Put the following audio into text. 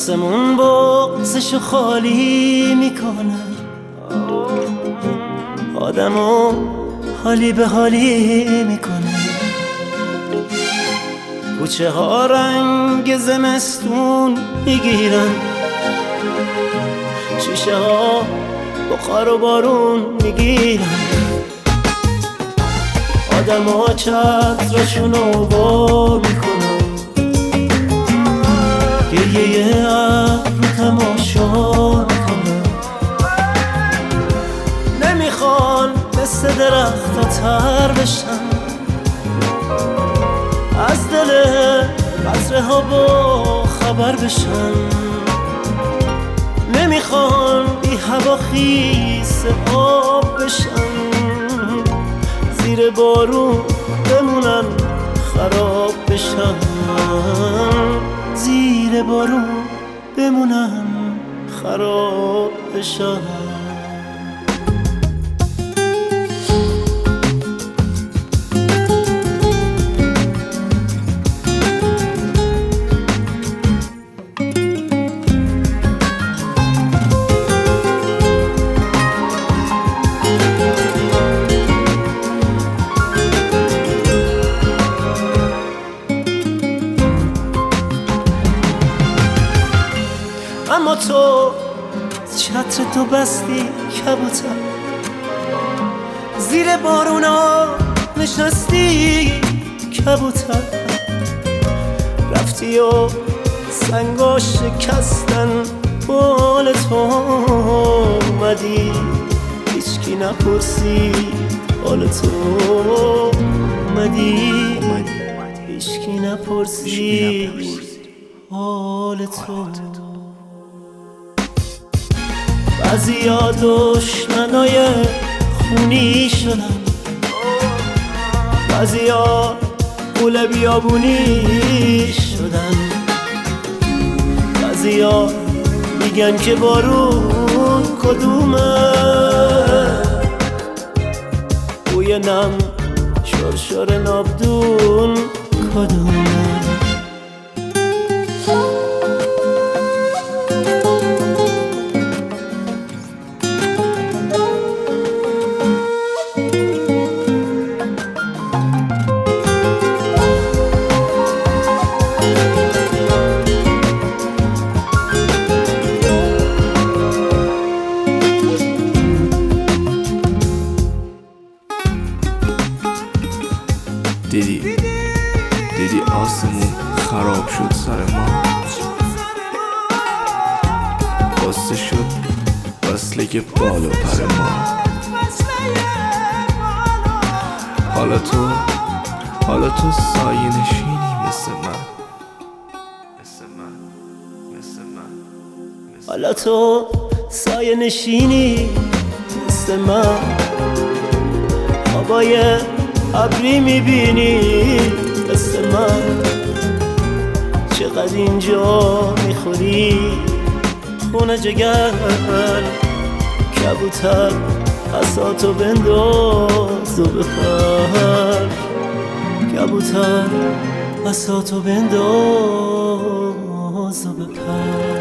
آسمون بغزشو خالی میکنه، آدمو حالی به حالی میکنه. کوچه ها رنگ زمستون میگیرن، شیشه ها بخار و بارون میگیرن. آدم ها چترشونو بار میکنن، گریه ابر تماشا میکنن. نمیخوان مثل درخت تر بشن، از دل قطره ها با خبر بشن. نمیخوان بی هوا خیس آب بشن، زیر بارون بمونن خراب بشن. زیر بارون بمونن خراب بشن. اما تو چتر تو بستی کبوتر، زیر بارونا نشستی کبوتر. رفتی و سنگا شکستن بال تو، اومدی هیچکی نپرسی حال تو. اومدی هیچکی نپرسی حال تو. بعضیا دشمنای خونی شدن، بعضیا قول بیابونی شدن. بعضیا میگن که بارون کدومه، بوی نم شرشر نابدون کدومه. دیدی آسمون خراب شد سر ما، بسته شد وصله بال و پر ما. حالا تو سایه نشینی مثل من. حالا تو سایه نشینی مثل من. هوای ابری میبینی مثل من. چقدر اینجا میخوری خونه جگر، کبوتر عصاتو بنداز و بپر. کبوتر عصاتو بنداز و بپر.